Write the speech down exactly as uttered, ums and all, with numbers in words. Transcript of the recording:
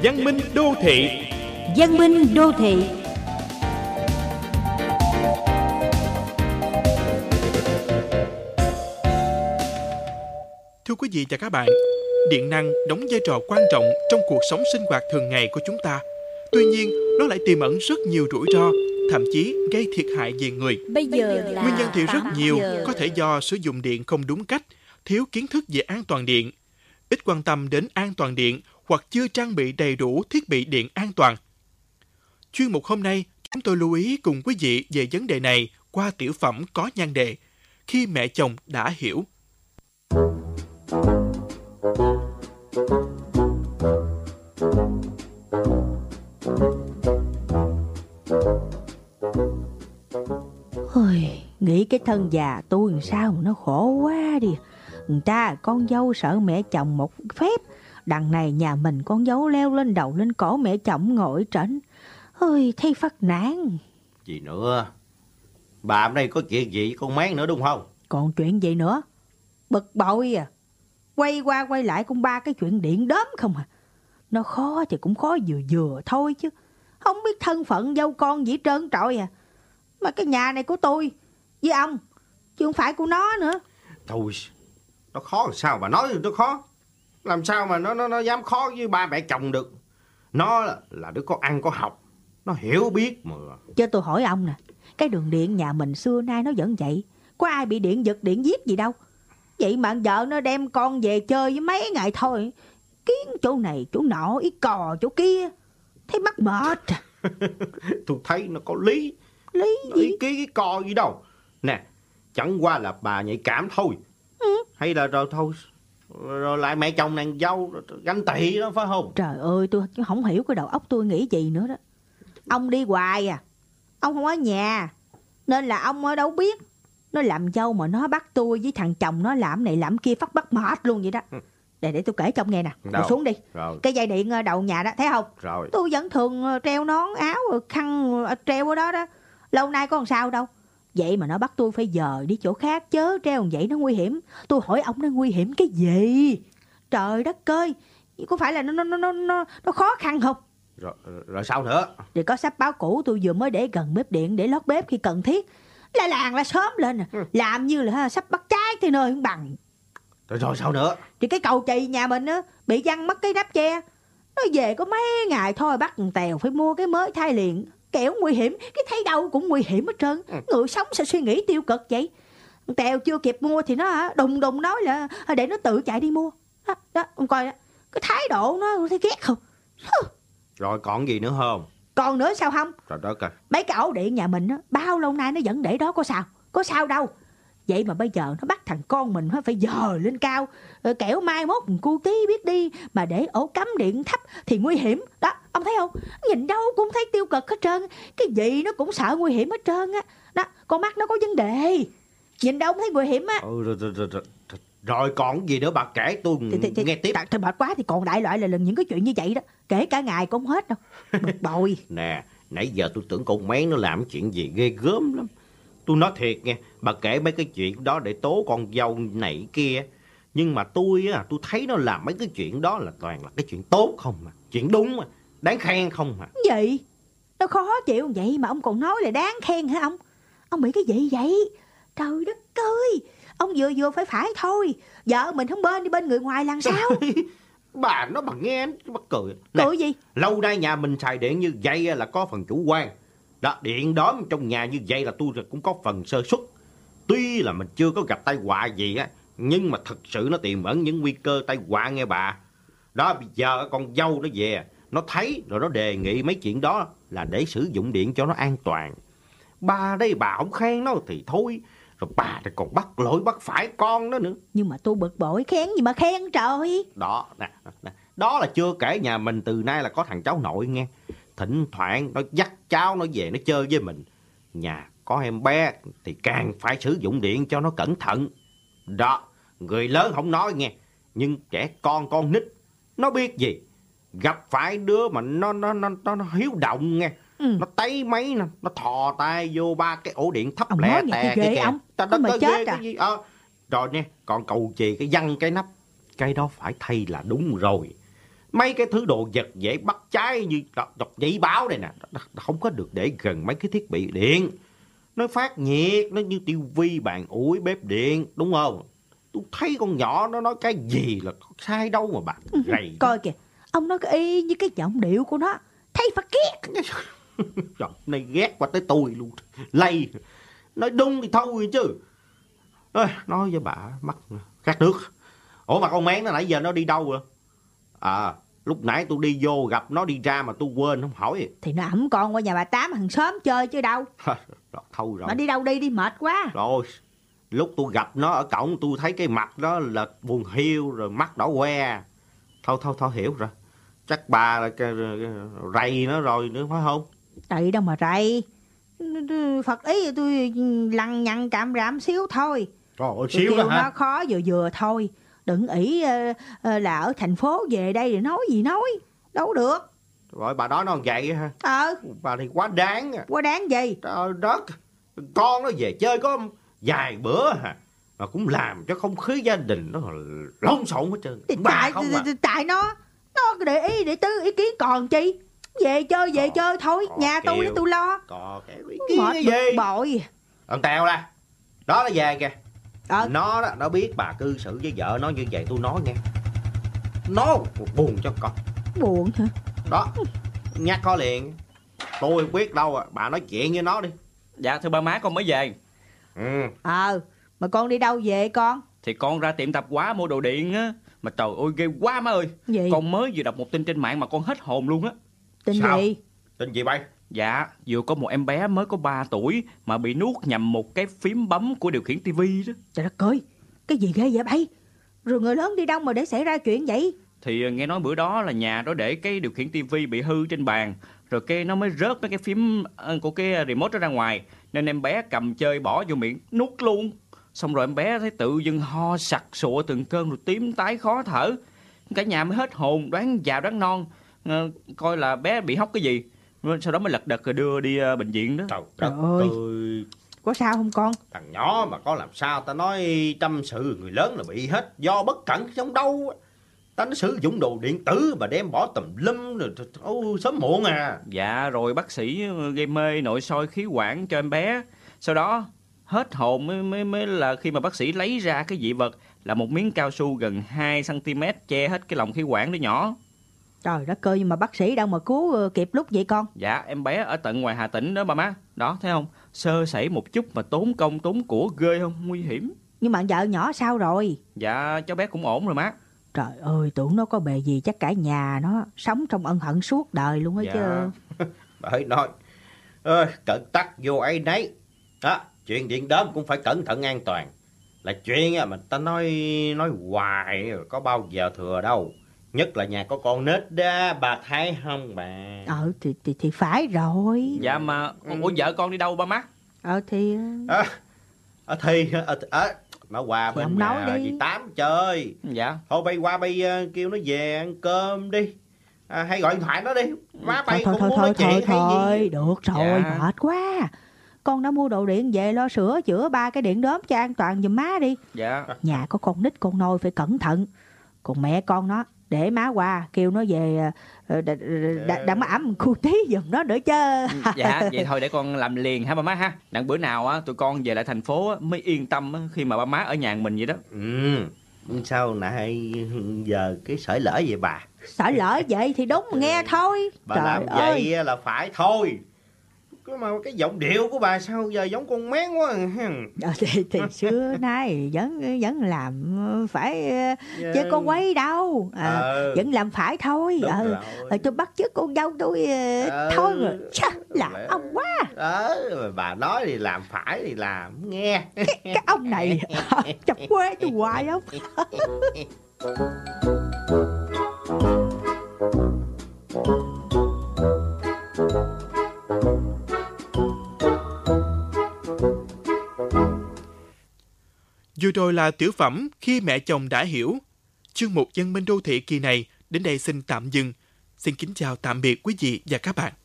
Văn minh đô thị. Văn minh đô thị. Thưa quý vị và các bạn, điện năng đóng vai trò quan trọng trong cuộc sống sinh hoạt thường ngày của chúng ta. Tuy nhiên, nó lại tiềm ẩn rất nhiều rủi ro, thậm chí gây thiệt hại về người. Bây giờ là Nguyên nhân thì rất nhiều, giờ. có thể do sử dụng điện không đúng cách, thiếu kiến thức về an toàn điện, ít quan tâm đến an toàn điện hoặc chưa trang bị đầy đủ thiết bị điện an toàn. Chuyên mục hôm nay, chúng tôi lưu ý cùng quý vị về vấn đề này qua tiểu phẩm có nhan đề Khi mẹ chồng đã hiểu. Ôi, nghĩ cái thân già tôi làm sao mà nó khổ quá đi. Người ta con dâu sợ mẹ chồng một phép, đằng này nhà mình con dâu leo lên đầu lên cổ mẹ chồng ngồi trển. Ôi, thấy phát nản. Gì nữa? Bà hôm nay có chuyện gì với con Mán nữa đúng không? Còn chuyện gì nữa? Bực bội à. Quay qua quay lại cũng ba cái chuyện điện đóm không à. Nó khó thì cũng khó vừa vừa thôi chứ. Không biết thân phận dâu con gì trơn trọi à. Mà cái nhà này của tôi với ông, chứ không phải của nó nữa. Thôi, nó khó làm sao mà nói thì nó khó. Làm sao mà nó nó nó dám khó với ba mẹ chồng được. Nó là, là đứa có ăn có học, nó hiểu biết mà. Chứ tôi hỏi ông nè, cái đường điện nhà mình xưa nay nó vẫn vậy, có ai bị điện giật điện giết gì đâu. Vậy mà vợ nó đem con về chơi với mấy ngày thôi, kiến chỗ này chỗ nọ, ý cò chỗ kia, thấy mắc mệt. Tôi thấy nó có lý. Lý nó gì? Ý kiến cái cò gì đâu. Nè, chẳng qua là bà nhạy cảm thôi. Ừ. Hay là rồi thôi, rồi lại mẹ chồng nàng dâu ganh tị đó phải không? Trời ơi, tôi không hiểu cái đầu óc tôi nghĩ gì nữa đó. Ông đi hoài à, ông không ở nhà, nên là ông ở đâu biết. Nó làm dâu mà nó bắt tôi với thằng chồng nó làm này làm kia phát bắt mệt luôn vậy đó. Để để tôi kể cho ông nghe nè. Ngồi xuống đi. Rồi. Cái dây điện đầu nhà đó, thấy không? Rồi. Tôi vẫn thường treo nón áo khăn treo ở đó đó. Lâu nay có làm sao đâu. Vậy mà nó bắt tôi phải dời đi chỗ khác, chớ treo vậy nó nguy hiểm. Tôi hỏi ông nó nguy hiểm cái gì? Trời đất ơi, có phải là nó nó nó nó nó khó khăn không? Rồi, rồi sao nữa? Thì có sách báo cũ tôi vừa mới để gần bếp điện để lót bếp khi cần thiết. La làng la sớm lên à. Ừ. Làm như là sắp bắt trái thì nơi không bằng. Rồi, rồi sao nữa? Thì cái cầu chì nhà mình á bị văng mất cái nắp che. Nó về có mấy ngày thôi bắt thằng Tèo phải mua cái mới thay liền. Kẻo nguy hiểm, cái thấy đâu cũng nguy hiểm hết trơn. Ừ. Người sống sao suy nghĩ tiêu cực vậy? Thằng Tèo chưa kịp mua thì nó đùng đùng nói là để nó tự chạy đi mua. Đó, đó ông coi đó. Cái thái độ nó thấy ghét không? Rồi còn gì nữa không? Còn nữa sao không? Trời đất ơi. Mấy cái ổ điện nhà mình á, bao lâu nay nó vẫn để đó có sao? Có sao đâu. Vậy mà bây giờ nó bắt thằng con mình phải dời lên cao, rồi kẻo mai mốt cu tí biết đi mà để ổ cắm điện thấp thì nguy hiểm. Đó, ông thấy không? Nhìn đâu cũng thấy tiêu cực hết trơn. Cái gì nó cũng sợ nguy hiểm hết trơn á. Đó, con mắt nó có vấn đề. Nhìn đâu cũng thấy nguy hiểm á. Ừ, rồi, rồi, rồi, rồi. Rồi còn gì nữa bà kể tôi thì, thì, thì, nghe tiếp. Thì mệt quá thì còn đại loại là lần những cái chuyện như vậy đó. Kể cả ngày cũng không hết đâu. Bực bội. Nè, nãy giờ tôi tưởng con Mén nó làm chuyện gì ghê gớm lắm. Tôi nói thiệt nghe, bà kể mấy cái chuyện đó để tố con dâu này kia. Nhưng mà tôi á, tôi thấy nó làm mấy cái chuyện đó là toàn là cái chuyện tốt không mà. Chuyện đúng mà, đáng khen không mà. Gì? Nó khó chịu vậy mà ông còn nói là đáng khen hả ông? Ông bị cái gì vậy? Trời đất ơi, ông vừa vừa phải phải thôi. Vợ mình không bên đi bên người ngoài làm sao? Bà nó bà nghe bà cười. Nè, cười gì? Lâu nay nhà mình xài điện như vậy là có phần chủ quan. Đó, điện đóm trong nhà như vậy là tôi cũng có phần sơ suất. Tuy là mình chưa có gặp tai họa gì á, nhưng mà thật sự nó tiềm ẩn những nguy cơ tai họa nghe bà. Đó, bây giờ con dâu nó về, nó thấy rồi nó đề nghị mấy chuyện đó là để sử dụng điện cho nó an toàn. Bà đây bà không khen nó thì thôi, rồi bà thì còn bắt lỗi bắt phải con đó nữa. Nhưng mà tôi bực bội, khen gì mà khen trời. Đó, nè, nè, đó là chưa kể nhà mình từ nay là có thằng cháu nội nghe. Thỉnh thoảng nó dắt cháu nó về nó chơi với mình. Nhà có em bé thì càng phải sử dụng điện cho nó cẩn thận. Đó, người lớn không nói nghe, nhưng trẻ con con nít nó biết gì. Gặp phải đứa mà nó nó nó nó, nó hiếu động nghe. Ừ. Nó tay máy nè, nó thò tay vô ba cái ổ điện thấp ông lẹ tè cái kìa. Ông ta đó, mà chết à? Cái gì? À, rồi nha, còn cầu chì cái văng cái nắp, cái đó phải thay là đúng rồi. Mấy cái thứ đồ vật dễ bắt cháy như đọc giấy báo này nè, không có được để gần mấy cái thiết bị điện. Nó phát nhiệt, nó như tivi, bàn ủi, bếp điện, đúng không? Tôi thấy con nhỏ nó nói cái gì là sai đâu mà bà rầy. Coi kìa, ông nói cái y như cái giọng điệu của nó, thấy phát ghét. Trời, này ghét qua tới tôi luôn. Lây, nói đúng thì thôi chứ. À, nói với bà mắc khát nước. Ủa mà con Mén nó nãy giờ nó đi đâu rồi? À, lúc nãy tôi đi vô gặp nó đi ra mà tôi quên không hỏi. Thì nó ẵm con qua nhà bà Tám hàng xóm chơi chứ đâu. Thôi rồi. Mà đi đâu đi, đi mệt quá. Rồi, lúc tôi gặp nó ở cổng tôi thấy cái mặt đó là buồn hiu rồi mắt đỏ que. Thôi thôi thôi hiểu rồi. Chắc bà là rầy nó rồi nữa phải không? Rầy đâu mà rầy. Phật ý tôi lằng nhằng cạm rạm xíu thôi. Trời ơi, xíu đó hả? Nó khó vừa vừa thôi. Đừng nghĩ uh, uh, là ở thành phố về đây để nói gì nói. Đâu được. Rồi bà nói nó vậy hả? Ờ. Bà thì quá đáng. Quá đáng gì? Trời đất. Con nó về chơi có vài bữa hả? Mà cũng làm cho không khí gia đình nó lộn xộn hết trơn. Tại, tại, à. tại nó nó để ý để tứ ý kiến còn chi. Về chơi về có, chơi thôi. Nhà tôi để tôi lo. Có cái ý kiến cái gì bội. Ông Tèo ra. Đó nó về kìa. Ờ. Nó đó, nó biết bà cư xử với vợ nó như vậy tôi nói nghe. Nó buồn cho con. Buồn hả? Đó. Nhắc có liền. Tôi không biết đâu à. Bà nói chuyện với nó đi. Dạ thưa ba má con mới về. Ừ. Ờ. Mà con đi đâu về con? Thì con ra tiệm tạp hóa mua đồ điện á. Mà trời ơi ghê quá má ơi. Gì? Con mới vừa đọc một tin trên mạng mà con hết hồn luôn á. Tin Sao? gì? Tin gì bay? Dạ vừa có một em bé mới có ba tuổi mà bị nuốt nhầm một cái phím bấm của điều khiển tivi đó. Trời đất ơi. Cái gì ghê vậy bay? Rồi người lớn đi đâu mà để xảy ra chuyện vậy? Thì nghe nói bữa đó là nhà đó để cái điều khiển tivi bị hư trên bàn. Rồi cái nó mới rớt mấy cái phím của cái remote đó ra ngoài. Nên em bé cầm chơi bỏ vô miệng nuốt luôn. Xong rồi em bé thấy tự dưng ho sặc sụa từng cơn rồi tím tái khó thở. Cả nhà mới hết hồn đoán già đoán non. À, coi là bé bị hóc cái gì. Sau đó mới lật đật rồi đưa đi uh, bệnh viện đó. Trời, Trời ơi. Ơi. Có sao không con? Thằng nhỏ mà có làm sao ta nói tâm sự người lớn là bị hết. Do bất cẩn trong đâu. Ta nó sử dụng đồ điện tử mà đem bỏ tùm lum rồi ô, sớm muộn à. Dạ rồi bác sĩ gây mê nội soi khí quản cho em bé. Sau đó hết hồn mới, mới, mới là khi mà bác sĩ lấy ra cái dị vật là một miếng cao su gần hai xăng-ti-mét che hết cái lồng khí quản đứa nhỏ. Trời đất ơi, nhưng mà bác sĩ đâu mà cứu kịp lúc vậy con? Dạ em bé ở tận ngoài Hà Tĩnh đó ba má. Đó thấy không? Sơ sẩy một chút mà tốn công tốn của ghê không? Nguy hiểm. Nhưng mà vợ nhỏ sao rồi? Dạ cháu bé cũng ổn rồi má. Trời ơi, tưởng nó có bề gì chắc cả nhà nó sống trong ân hận suốt đời luôn á. Dạ. Chứ bà hãy nói ơi, cẩn tắc vô ấy nấy đó. Chuyện điện đóm cũng phải cẩn thận an toàn. Là chuyện mà ta nói nói hoài có bao giờ thừa đâu. Nhất là nhà có con nít đó, bà thấy không bà? Ờ thì, thì, thì phải rồi. Dạ mà ừ. Ủa vợ con đi đâu ba má? Ờ thì à, à, thì à, à, nó qua thì bên nhà dì Tám chơi. Dạ. Thôi bay qua bay uh, kêu nó về ăn cơm đi. À, hay gọi điện thoại nó đi. Má bay thôi, cũng thôi, muốn thôi, nói thôi, chuyện thôi, hay gì. được rồi, dạ. Mệt quá. Con đã mua đồ điện về lo sửa chữa ba cái điện đóm cho an toàn giùm má đi. Dạ. Nhà có con nít con nôi phải cẩn thận. Còn mẹ con nó để má qua kêu nó về đặng má ấm khu tí giùm nó nữa chứ. Dạ vậy thôi để con làm liền ha ba má ha. Đặng bữa nào á tụi con về lại thành phố á, mới yên tâm á, khi mà ba má ở nhà mình vậy đó. Ừ. Sao nãy giờ cái sởi lỡ vậy bà? Sởi lỡ vậy thì đúng nghe thôi. Bà Trời làm ơi. vậy là phải thôi. Mà cái giọng điệu của bà sao giờ giống con Mén quá ha. À, thì, thì xưa nay vẫn vẫn làm phải yeah. Chứ có quấy đâu à, ờ. Vẫn làm phải thôi. Ờ, ờ, tôi bắt chước con dâu tôi ờ. Thôi rồi chà, là Lẽ... ông quá. Đó, bà nói thì làm phải thì làm nghe. Cái, cái ông này chọc quê tôi hoài không. Vừa rồi là tiểu phẩm Khi mẹ chồng đã hiểu. Chương mục Văn minh đô thị kỳ này đến đây xin tạm dừng. Xin kính chào tạm biệt quý vị và các bạn.